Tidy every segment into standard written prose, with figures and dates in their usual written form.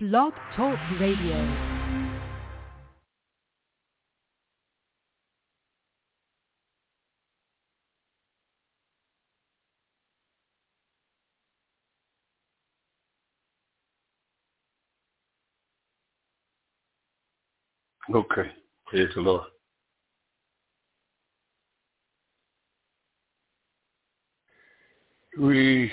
Blog Talk Radio. Okay, praise the Lord. We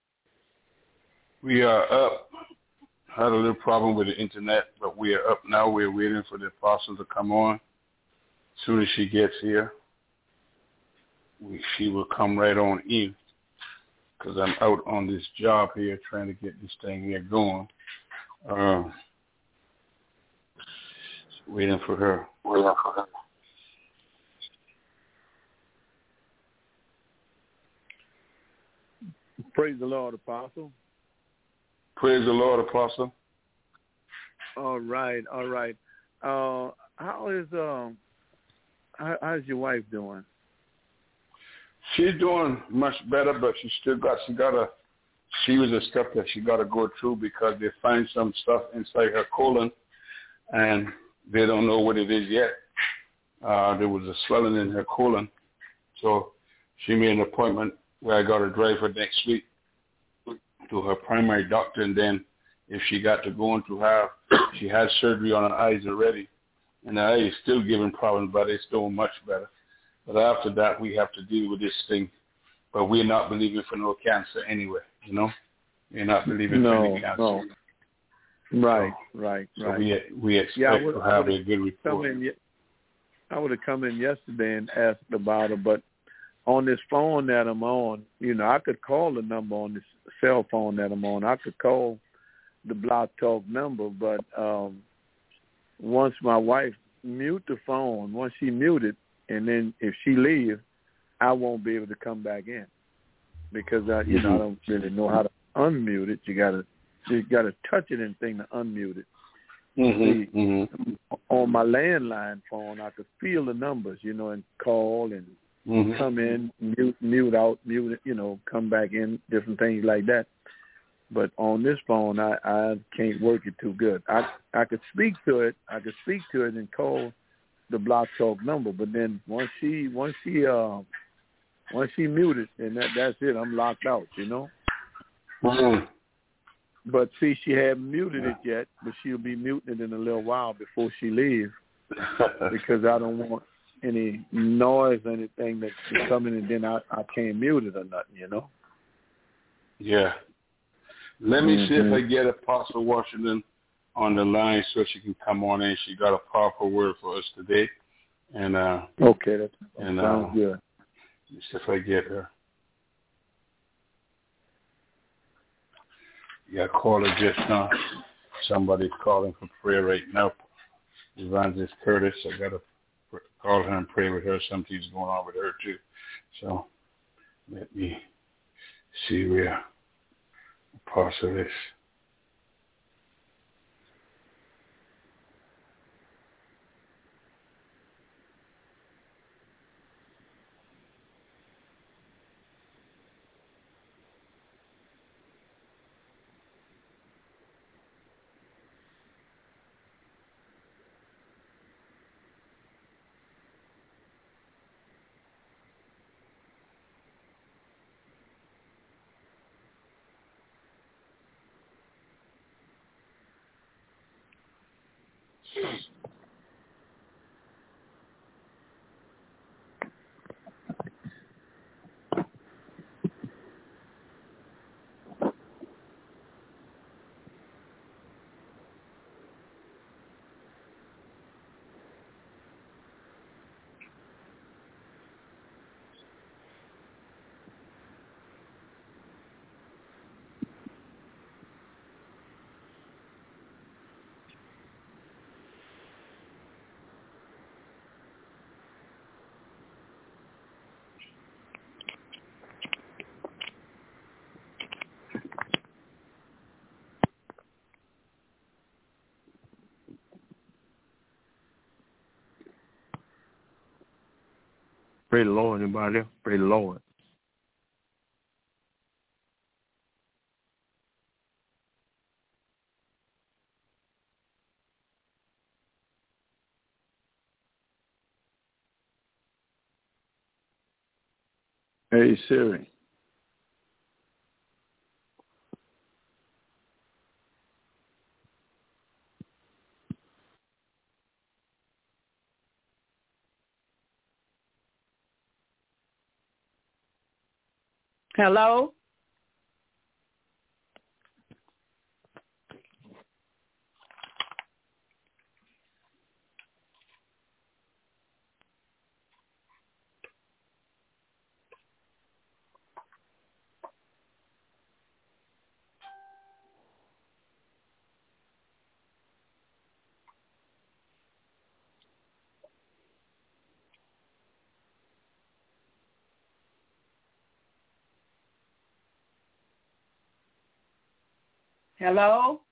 are up. Had a little problem with the internet, but we are up now. We're waiting for the apostle to come on. As soon as she gets here, she will come right on in, because I'm out on this job here trying to get this thing here going. Waiting for her. Praise the Lord, Apostle. Praise the Lord, Apostle. All right. How's your wife doing? She's doing much better, but she got a series of stuff that she got to go through because they find some stuff inside her colon, and they don't know what it is yet. There was a swelling in her colon, so she made an appointment where I got to drive her next week to her primary doctor, and then if she got to go into she had surgery on her eyes already, and the eye is still giving problems, but it's doing much better. But after that, we have to deal with this thing. But we're not believing for no cancer anyway, you know? We're not believing for any cancer. No. Right. So we expect to have a good report. I would have come in yesterday and asked about her, but on this phone that I'm on, I could call the number on this cell phone that I'm on. I could call the Blog Talk number, but once my wife mute the phone, once she mute it, and then if she leaves, I won't be able to come back in because I don't really know how to unmute it. You gotta touch it and thing to unmute it. On my landline phone, I could feel the numbers, and call and come in, mute out, mute it, come back in, different things like that. But on this phone, I can't work it too good. I could speak to it. And call the Blog Talk number. But then once she muted, and that's it. I'm locked out. But see, she hadn't muted it yet, but she'll be muting it in a little while before she leaves because I don't want any noise or anything that's coming, and then I can't mute it or nothing. Yeah. Let me see if I get Apostle Washington on the line so she can come on in. She got a powerful word for us today. And okay, that sounds good. Let me see if I get her. Yeah, call her just now. Somebody's calling for prayer right now. Evangelist Curtis. I got to call her and pray with her. Something's going on with her too. So let me see where Apostle is. Pray the Lord, anybody? Pray the Lord. Hey, Siri. Hello? Hello?